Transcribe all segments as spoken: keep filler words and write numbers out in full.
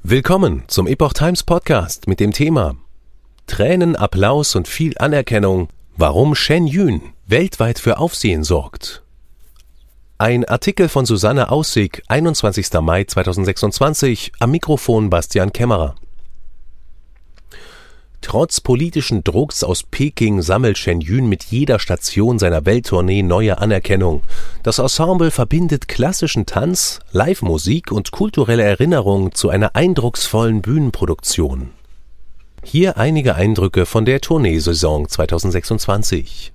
Willkommen zum Epoch Times Podcast mit dem Thema Tränen, Applaus und viel Anerkennung, warum Shen Yun weltweit für Aufsehen sorgt. Ein Artikel von Susanne Aussig, einundzwanzigster Mai zweitausendsechsundzwanzig, am Mikrofon Bastian Kämmerer. Trotz politischen Drucks aus Peking sammelt Shen Yun mit jeder Station seiner Welttournee neue Anerkennung. Das Ensemble verbindet klassischen Tanz, Live-Musik und kulturelle Erinnerung zu einer eindrucksvollen Bühnenproduktion. Hier einige Eindrücke von der Tourneesaison zweitausendsechsundzwanzig.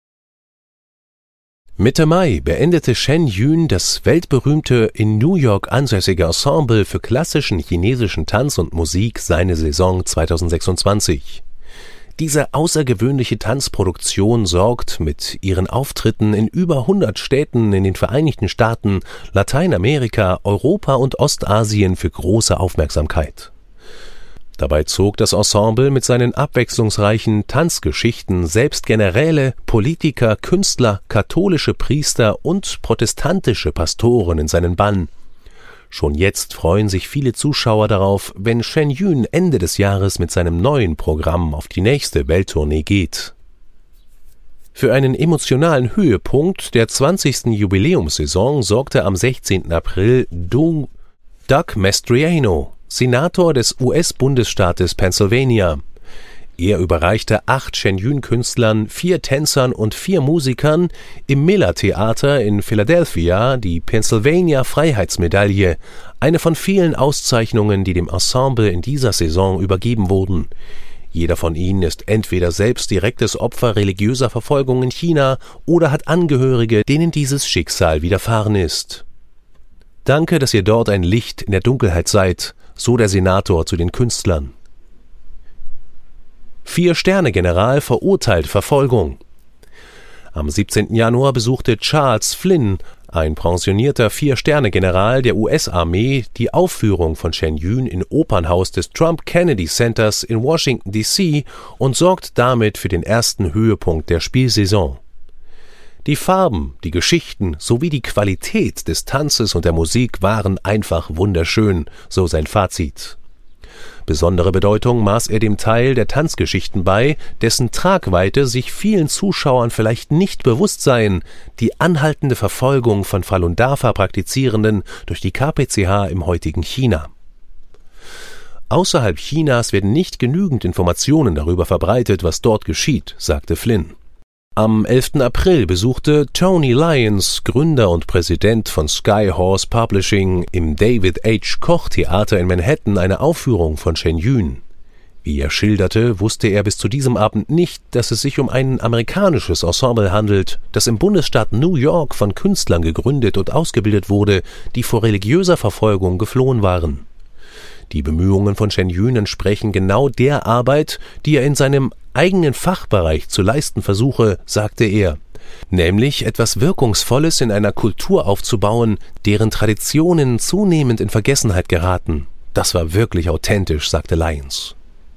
Mitte Mai beendete Shen Yun das weltberühmte in New York ansässige Ensemble für klassischen chinesischen Tanz und Musik seine Saison zweitausendsechsundzwanzig. Diese außergewöhnliche Tanzproduktion sorgt mit ihren Auftritten in über hundert Städten in den Vereinigten Staaten, Lateinamerika, Europa und Ostasien für große Aufmerksamkeit. Dabei zog das Ensemble mit seinen abwechslungsreichen Tanzgeschichten selbst Generäle, Politiker, Künstler, katholische Priester und protestantische Pastoren in seinen Bann. Schon jetzt freuen sich viele Zuschauer darauf, wenn Shen Yun Ende des Jahres mit seinem neuen Programm auf die nächste Welttournee geht. Für einen emotionalen Höhepunkt der zwanzigsten Jubiläumssaison sorgte am sechzehnten April Doug Mastriano, Senator des U S-Bundesstaates Pennsylvania. Er überreichte acht Shen Yun-Künstlern, vier Tänzern und vier Musikern im Miller-Theater in Philadelphia die Pennsylvania-Freiheitsmedaille, eine von vielen Auszeichnungen, die dem Ensemble in dieser Saison übergeben wurden. Jeder von ihnen ist entweder selbst direktes Opfer religiöser Verfolgung in China oder hat Angehörige, denen dieses Schicksal widerfahren ist. Danke, dass ihr dort ein Licht in der Dunkelheit seid, so der Senator zu den Künstlern. Vier-Sterne-General verurteilt Verfolgung. Am siebzehnten Januar besuchte Charles Flynn, ein pensionierter Vier-Sterne-General der U S-Armee, die Aufführung von Shen Yun im Opernhaus des Trump Kennedy Centers in Washington D C und sorgt damit für den ersten Höhepunkt der Spielsaison. Die Farben, die Geschichten sowie die Qualität des Tanzes und der Musik waren einfach wunderschön, so sein Fazit. Besondere Bedeutung maß er dem Teil der Tanzgeschichten bei, dessen Tragweite sich vielen Zuschauern vielleicht nicht bewusst seien, die anhaltende Verfolgung von Falun Dafa-Praktizierenden durch die K P C H im heutigen China. Außerhalb Chinas werden nicht genügend Informationen darüber verbreitet, was dort geschieht, sagte Flynn. Am elften April besuchte Tony Lyons, Gründer und Präsident von Skyhorse Publishing, im David H. Koch Theater in Manhattan eine Aufführung von Shen Yun. Wie er schilderte, wusste er bis zu diesem Abend nicht, dass es sich um ein amerikanisches Ensemble handelt, das im Bundesstaat New York von Künstlern gegründet und ausgebildet wurde, die vor religiöser Verfolgung geflohen waren. Die Bemühungen von Shen Yun entsprechen genau der Arbeit, die er in seinem eigenen Fachbereich zu leisten versuche, sagte er, nämlich etwas Wirkungsvolles in einer Kultur aufzubauen, deren Traditionen zunehmend in Vergessenheit geraten. Das war wirklich authentisch, sagte Lyons.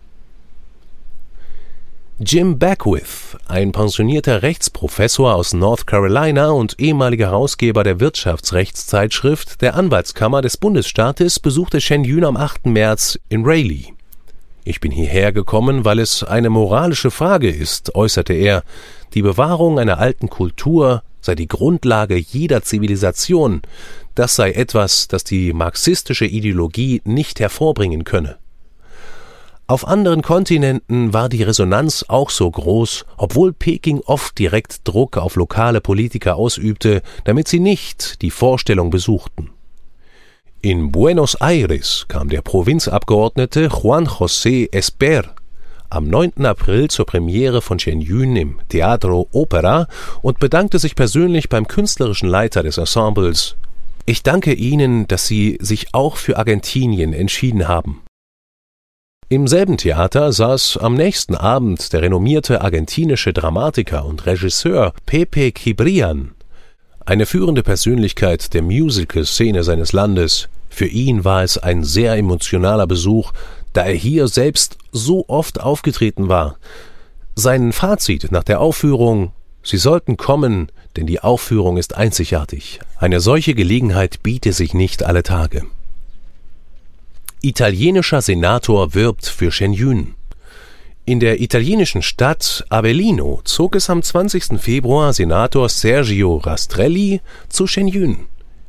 Jim Beckwith, ein pensionierter Rechtsprofessor aus North Carolina und ehemaliger Herausgeber der Wirtschaftsrechtszeitschrift der Anwaltskammer des Bundesstaates, besuchte Shen Yun am achten März in Raleigh. Ich bin hierher gekommen, weil es eine moralische Frage ist, äußerte er. Die Bewahrung einer alten Kultur sei die Grundlage jeder Zivilisation. Das sei etwas, das die marxistische Ideologie nicht hervorbringen könne. Auf anderen Kontinenten war die Resonanz auch so groß, obwohl Peking oft direkt Druck auf lokale Politiker ausübte, damit sie nicht die Vorstellung besuchten. In Buenos Aires kam der Provinzabgeordnete Juan José Esper am neunten April zur Premiere von Shen Yun im Teatro Opera und bedankte sich persönlich beim künstlerischen Leiter des Ensembles. Ich danke Ihnen, dass Sie sich auch für Argentinien entschieden haben. Im selben Theater saß am nächsten Abend der renommierte argentinische Dramatiker und Regisseur Pepe Cibrián, eine führende Persönlichkeit der Musical-Szene seines Landes. Für ihn war es ein sehr emotionaler Besuch, da er hier selbst so oft aufgetreten war. Sein Fazit nach der Aufführung: Sie sollten kommen, denn die Aufführung ist einzigartig. Eine solche Gelegenheit biete sich nicht alle Tage. Italienischer Senator wirbt für Shen Yun. In der italienischen Stadt Avellino zog es am zwanzigsten Februar Senator Sergio Rastrelli zu Shen Yun.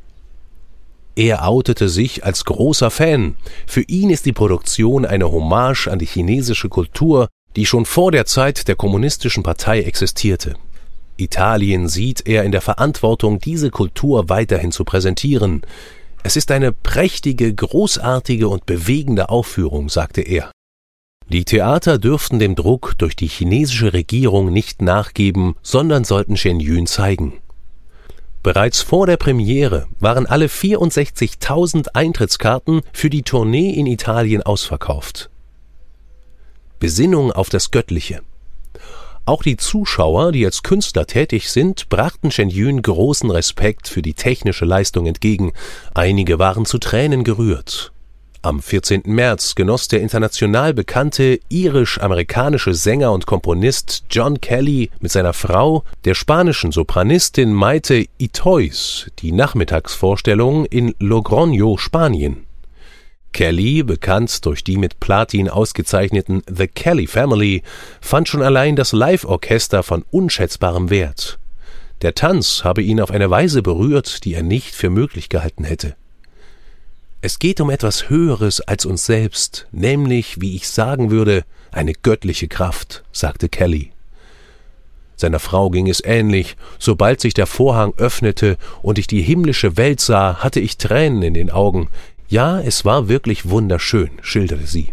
Er outete sich als großer Fan. Für ihn ist die Produktion eine Hommage an die chinesische Kultur, die schon vor der Zeit der Kommunistischen Partei existierte. Italien sieht er in der Verantwortung, diese Kultur weiterhin zu präsentieren. Es ist eine prächtige, großartige und bewegende Aufführung, sagte er. Die Theater dürften dem Druck durch die chinesische Regierung nicht nachgeben, sondern sollten Shen Yun zeigen. Bereits vor der Premiere waren alle vierundsechzigtausend Eintrittskarten für die Tournee in Italien ausverkauft. Besinnung auf das Göttliche. Auch die Zuschauer, die als Künstler tätig sind, brachten Shen Yun großen Respekt für die technische Leistung entgegen. Einige waren zu Tränen gerührt. Am vierzehnten März genoss der international bekannte irisch-amerikanische Sänger und Komponist John Kelly mit seiner Frau, der spanischen Sopranistin Maite Itois, die Nachmittagsvorstellung in Logroño, Spanien. Kelly, bekannt durch die mit Platin ausgezeichneten The Kelly Family, fand schon allein das Live-Orchester von unschätzbarem Wert. Der Tanz habe ihn auf eine Weise berührt, die er nicht für möglich gehalten hätte. Es geht um etwas Höheres als uns selbst, nämlich, wie ich sagen würde, eine göttliche Kraft, sagte Kelly. Seiner Frau ging es ähnlich. Sobald sich der Vorhang öffnete und ich die himmlische Welt sah, hatte ich Tränen in den Augen. Ja, es war wirklich wunderschön, schilderte sie.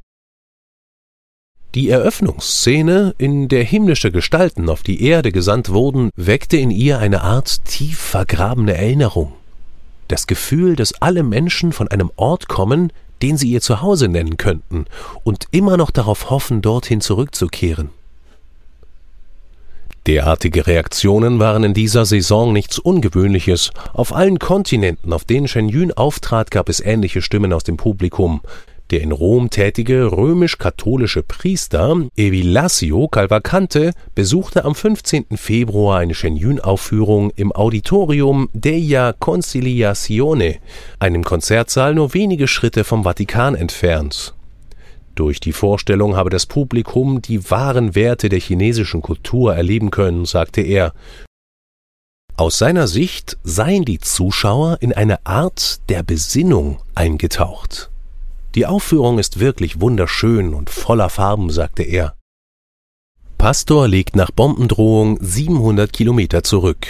Die Eröffnungsszene, in der himmlische Gestalten auf die Erde gesandt wurden, weckte in ihr eine Art tief vergrabene Erinnerung. Das Gefühl, dass alle Menschen von einem Ort kommen, den sie ihr Zuhause nennen könnten und immer noch darauf hoffen, dorthin zurückzukehren. Derartige Reaktionen waren in dieser Saison nichts Ungewöhnliches. Auf allen Kontinenten, auf denen Shen Yun auftrat, gab es ähnliche Stimmen aus dem Publikum. Der in Rom tätige römisch-katholische Priester Evilásio Cavalcante besuchte am fünfzehnten Februar eine Shen Yun-Aufführung im Auditorium della Conciliazione, einem Konzertsaal nur wenige Schritte vom Vatikan entfernt. Durch die Vorstellung habe das Publikum die wahren Werte der chinesischen Kultur erleben können, sagte er. Aus seiner Sicht seien die Zuschauer in eine Art der Besinnung eingetaucht. Die Aufführung ist wirklich wunderschön und voller Farben, sagte er. Pastor legt nach Bombendrohung siebenhundert Kilometer zurück.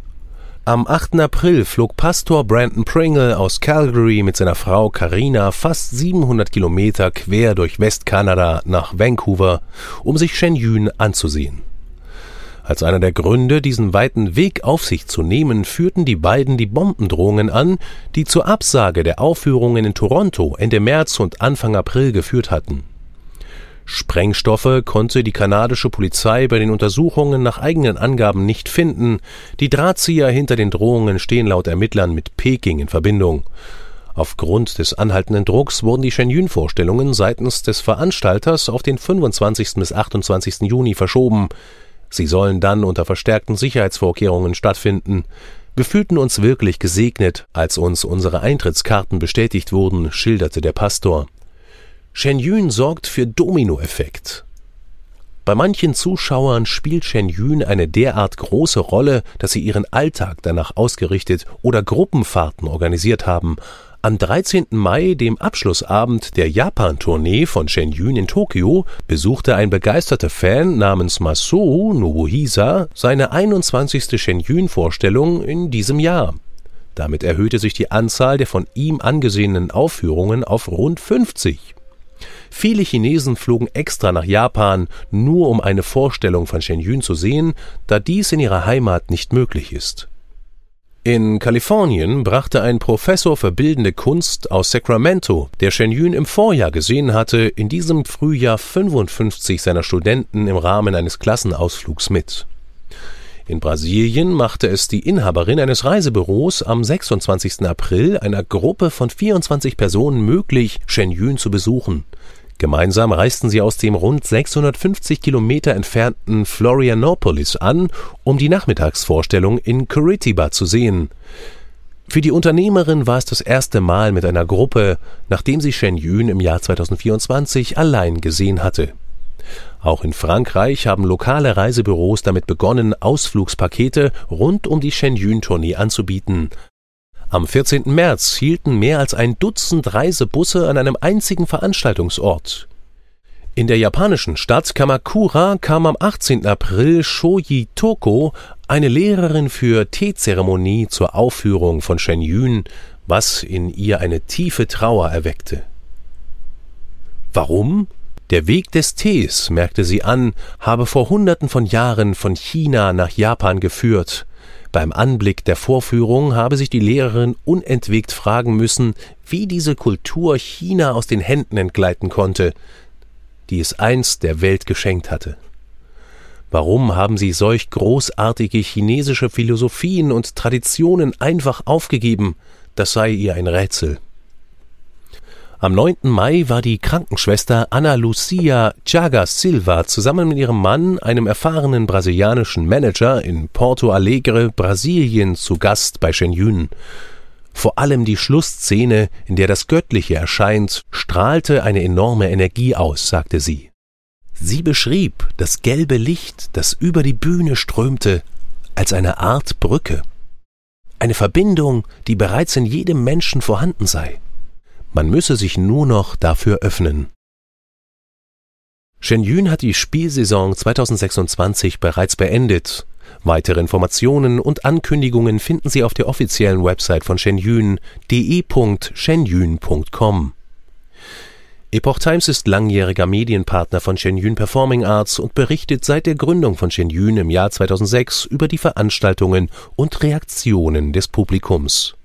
Am achten April flog Pastor Brandon Pringle aus Calgary mit seiner Frau Carina fast siebenhundert Kilometer quer durch Westkanada nach Vancouver, um sich Shen Yun anzusehen. Als einer der Gründe, diesen weiten Weg auf sich zu nehmen, führten die beiden die Bombendrohungen an, die zur Absage der Aufführungen in Toronto Ende März und Anfang April geführt hatten. Sprengstoffe konnte die kanadische Polizei bei den Untersuchungen nach eigenen Angaben nicht finden. Die Drahtzieher hinter den Drohungen stehen laut Ermittlern mit Peking in Verbindung. Aufgrund des anhaltenden Drucks wurden die Shen Yun-Vorstellungen seitens des Veranstalters auf den fünfundzwanzigsten bis achtundzwanzigsten Juni verschoben. Sie sollen dann unter verstärkten Sicherheitsvorkehrungen stattfinden. Wir fühlten uns wirklich gesegnet, als uns unsere Eintrittskarten bestätigt wurden, schilderte der Pastor. Shen Yun sorgt für Dominoeffekt. Bei manchen Zuschauern spielt Shen Yun eine derart große Rolle, dass sie ihren Alltag danach ausgerichtet oder Gruppenfahrten organisiert haben. Am dreizehnten Mai, dem Abschlussabend der Japan-Tournee von Shen Yun in Tokio, besuchte ein begeisterter Fan namens Masao Nobuhisa seine einundzwanzigste Shen Yun-Vorstellung in diesem Jahr. Damit erhöhte sich die Anzahl der von ihm angesehenen Aufführungen auf rund fünfzig. Viele Chinesen flogen extra nach Japan, nur um eine Vorstellung von Shen Yun zu sehen, da dies in ihrer Heimat nicht möglich ist. In Kalifornien brachte ein Professor für bildende Kunst aus Sacramento, der Shen Yun im Vorjahr gesehen hatte, in diesem Frühjahr fünfundfünfzig seiner Studenten im Rahmen eines Klassenausflugs mit. In Brasilien machte es die Inhaberin eines Reisebüros am sechsundzwanzigsten April einer Gruppe von vierundzwanzig Personen möglich, Shen Yun zu besuchen. Gemeinsam reisten sie aus dem rund sechshundertfünfzig Kilometer entfernten Florianopolis an, um die Nachmittagsvorstellung in Curitiba zu sehen. Für die Unternehmerin war es das erste Mal mit einer Gruppe, nachdem sie Shen Yun im Jahr zweitausendvierundzwanzig allein gesehen hatte. Auch in Frankreich haben lokale Reisebüros damit begonnen, Ausflugspakete rund um die Shen Yun-Tournee anzubieten. Am vierzehnten März hielten mehr als ein Dutzend Reisebusse an einem einzigen Veranstaltungsort. In der japanischen Stadt Kamakura kam am achtzehnten April Shoji Toko, eine Lehrerin für Teezeremonie, zur Aufführung von Shen Yun, was in ihr eine tiefe Trauer erweckte. Warum? Der Weg des Tees, merkte sie an, habe vor Hunderten von Jahren von China nach Japan geführt. Beim Anblick der Vorführung habe sich die Lehrerin unentwegt fragen müssen, wie diese Kultur China aus den Händen entgleiten konnte, die es einst der Welt geschenkt hatte. Warum haben sie solch großartige chinesische Philosophien und Traditionen einfach aufgegeben? Das sei ihr ein Rätsel. Am neunten Mai war die Krankenschwester Ana Lucia Chagas Silva zusammen mit ihrem Mann, einem erfahrenen brasilianischen Manager, in Porto Alegre, Brasilien, zu Gast bei Shen Yun. Vor allem die Schlussszene, in der das Göttliche erscheint, strahlte eine enorme Energie aus, sagte sie. Sie beschrieb das gelbe Licht, das über die Bühne strömte, als eine Art Brücke. Eine Verbindung, die bereits in jedem Menschen vorhanden sei. Man müsse sich nur noch dafür öffnen. Shen Yun hat die Spielsaison zweitausendsechsundzwanzig bereits beendet. Weitere Informationen und Ankündigungen finden Sie auf der offiziellen Website von Shen Yun, d e punkt shen yun punkt com. Epoch Times ist langjähriger Medienpartner von Shen Yun Performing Arts und berichtet seit der Gründung von Shen Yun im Jahr zweitausendsechs über die Veranstaltungen und Reaktionen des Publikums.